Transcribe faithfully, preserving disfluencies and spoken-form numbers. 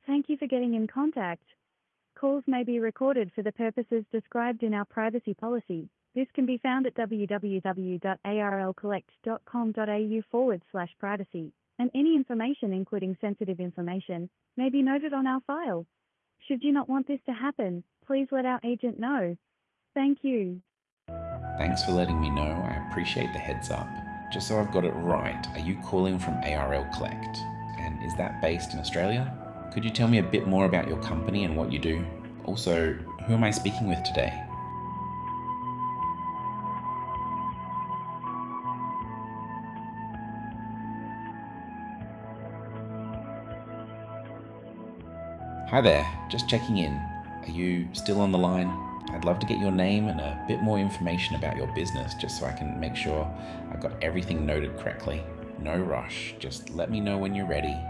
Thank you for getting in contact. Calls may be recorded for the purposes described in our privacy policy. This can be found at www.arlcollect.com.au forward slash privacy, and any information, including sensitive information, may be noted on our file. Should you not want this to happen, please let our agent know. Thank you. Thanks for letting me know. I appreciate the heads up. Just so I've got it right, are you calling from A R L Collect? And is that based in Australia? Could you tell me a bit more about your company and what you do? Also, who am I speaking with today? Hi there, just checking in. Are you still on the line? I'd love to get your name and a bit more information about your business just so I can make sure I've got everything noted correctly. No rush, just let me know when you're ready